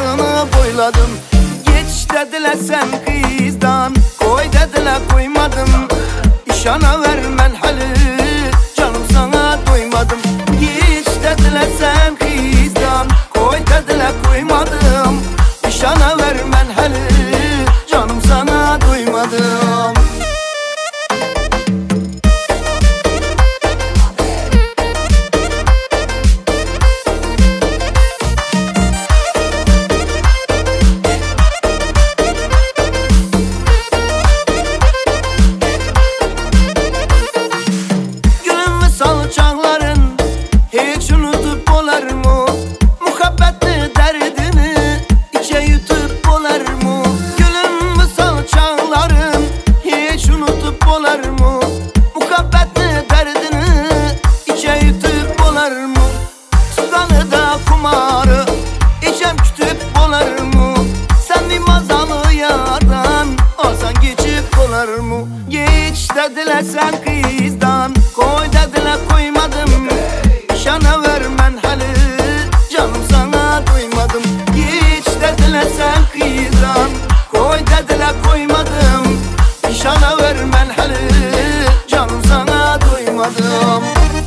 bağrını boyladım. Geç dediler sen kızdan, koy dediler koymadım. İşana vermen halı, canım sana doymadım. Geç dediler sen kızdan, koy dediler koymadım. İşana vermen halı, canım sana doymadım. Salçakların hiç unutup olar mı? Muhabbetli derdini içe yutup olar mı? Gülüm mü salçakların hiç unutup olar mı? Muhabbetli derdini içe yutup olar mı? Tutanı da kumarı içem kütüp olar mı? Sen mazalı yardan olsan geçip olar mı? Geç dediler sen kızdan, koy dediler koymadım. İşana vermen halı, canım sana doymadım. Geç dediler sen kızdan, koy dediler koymadım. İşana vermen halı, canım sana doymadım.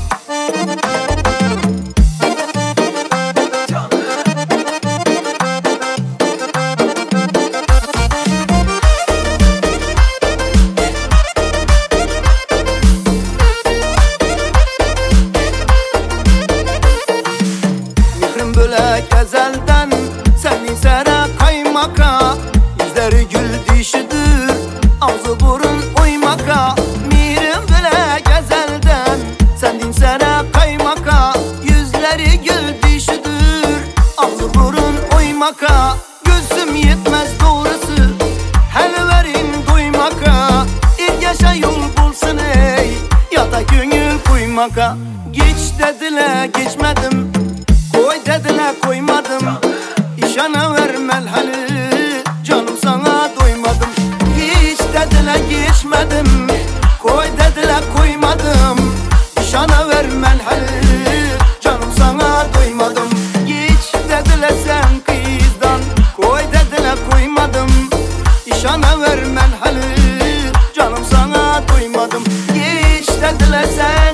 Bölek ezelden seni sere kaymaka, yüzleri gül dişidir, ağzı burun uymaka. Mirim bölek ezelden seni sere kaymaka, yüzleri gül dişidir, ağzı burun uymaka. Gözüm yetmez doğrusu, hel verin duymaka. İlk yaşa yol bulsun ey, ya da gönül koymaka. Geç dediler geçmedim, koy dediler koymadım. İşana vermel halı, canım sana doymadım. Hiç dediler geçmedim, koy dediler koymadım. İşana vermel halı, canım sana doymadım. Geç dediler sen kızdan, koy dediler koymadım. İşana vermel halı, canım sana doymadım. Geç dediler sen